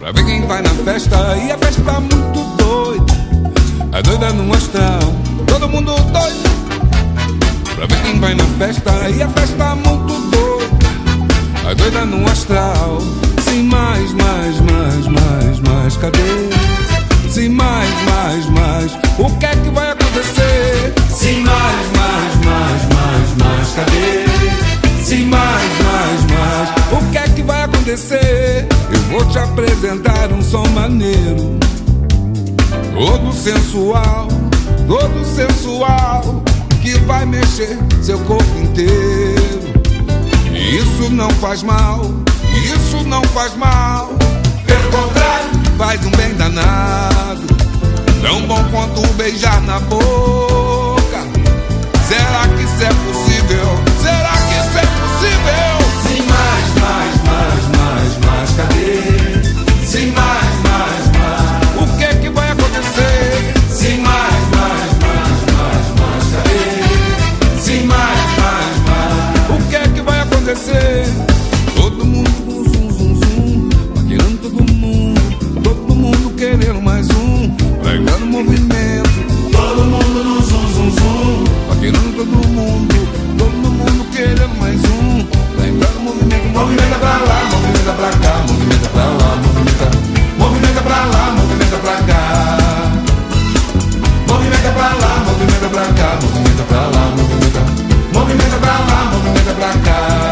Pra ver quem vai na festa, e a festa tá muito doida. É doida no astral, todo mundo doido. Pra ver quem vai na festa, e a festa tá muito doida. É doida no astral. Sim, mais, cadê? Sim, mais, o que é que vai acontecer? Sim, mais, cadê? Sim, mais, o que é que vai acontecer? Eu vou te apresentar um som maneiro, todo sensual, que vai mexer seu corpo inteiro. E isso não faz mal, pelo contrário, faz um bem danado, tão bom quanto beijar na boca. Será que isso é possível? Será que isso é possível? Sim, mais, cadê? Sim, mais, o que é que vai acontecer? Sim, mais, cadê? Sim, mais, o que é que vai acontecer? Todo mundo com zum, paquerando todo mundo querendo mais um, pegando movimento. Todo mundo no zum, paquerando todo mundo querendo mais um, pegando movimento. Movimenta pra lá, movimenta pra cá, movimenta pra lá, movimenta pra lá, movimenta pra cá. Movimenta pra lá, movimenta pra cá, movimenta pra lá, movimenta pra lá, movimenta pra cá.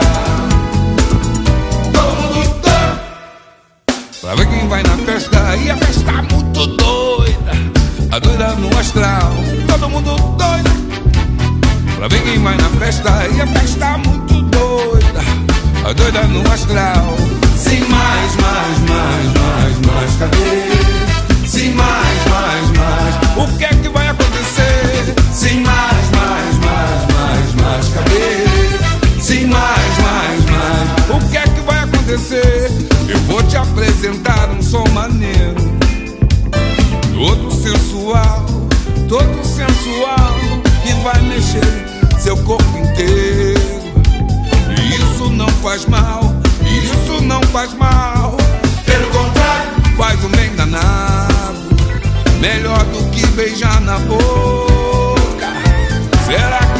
Todo mundo doido. Pra ver quem vai na festa, e a festa tá muito doida. A doida no astral, todo mundo doido. Pra ver quem vai na festa, e a festa tá muito doida. A doida no astral. Sim, mais, cadê? Sim, mais, o que é que vai acontecer? Sim, mais, cadê? Sim, mais, o que é que vai acontecer? Eu vou te apresentar um som maneiro, todo sensual, que vai mexer seu corpo inteiro. E isso não faz mal, pelo contrário, faz um bem danado, melhor do que beijar na boca. Será